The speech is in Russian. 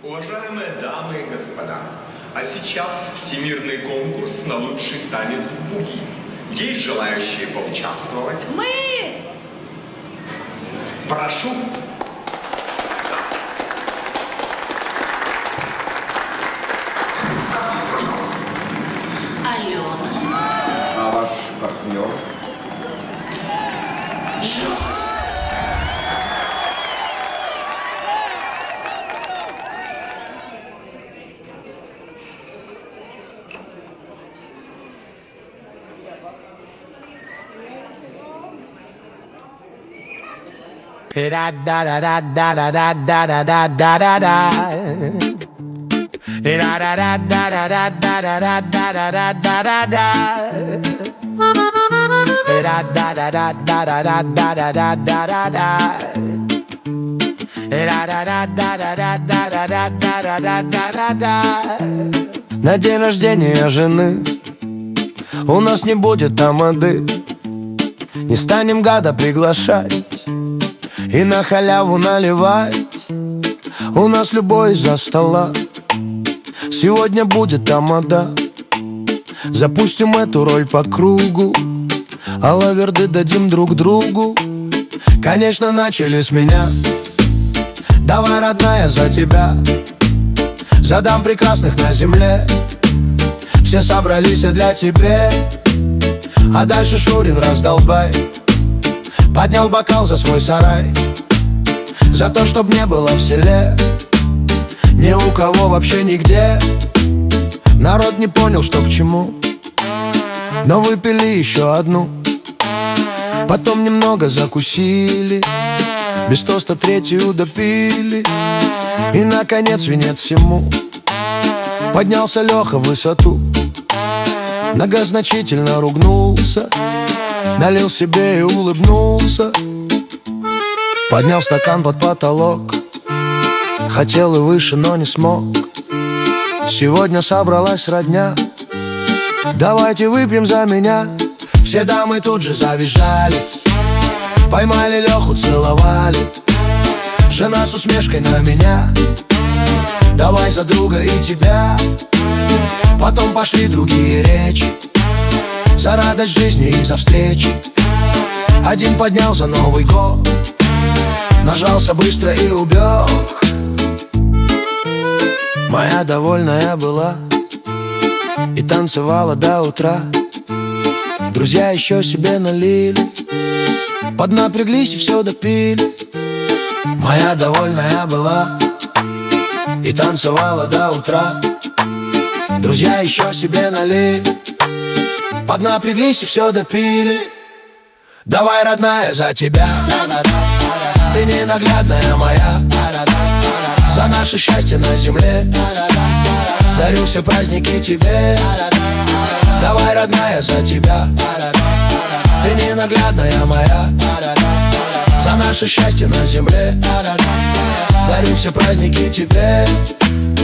Уважаемые дамы и господа, а сейчас всемирный конкурс на лучший танец буги. Есть желающие поучаствовать? Мы! Прошу. Представьтесь, пожалуйста. Алена. А ваш партнер? Da da da da da da da da da da da da da. Da da da da da da da da da da da da da da. Da da da da da da da da da da da da. Da da da da da da da da da da да да. На день рождения жены у нас не будет тамады. Не станем гада приглашать и на халяву наливать. У нас любой из-за стола. Сегодня будет тамада. Запустим эту роль по кругу, а лаверды дадим друг другу. Конечно, начали с меня. Давай, родная, за тебя задам прекрасных на земле. Все собрались и для тебя. А дальше Шурин раздолбай. Поднял бокал за свой сарай, за то, чтоб не было в селе ни у кого вообще нигде. Народ не понял, что к чему, но выпили еще одну. Потом немного закусили, без тоста третью допили. И, наконец, венец всему. Поднялся Леха в высоту, многозначительно ругнулся, налил себе и улыбнулся. Поднял стакан под потолок, хотел и выше, но не смог. Сегодня собралась родня, давайте выпьем за меня. Все дамы тут же завизжали, поймали Леху, целовали. Жена с усмешкой на меня: давай за друга и тебя. Потом пошли другие речи, за радость жизни и за встречи. Один поднял за Новый год, нажался быстро и убег. Моя довольная была и танцевала до утра. Друзья еще себе налили, поднапряглись и все допили. Моя довольная была и танцевала до утра. Друзья еще себе налили, поднапряглись и все допили. Давай, родная, за тебя, ты ненаглядная моя, за наше счастье на земле. Дарю все праздники тебе. Давай, родная, за тебя, ты ненаглядная моя, за наше счастье на земле. Дарю все праздники тебе.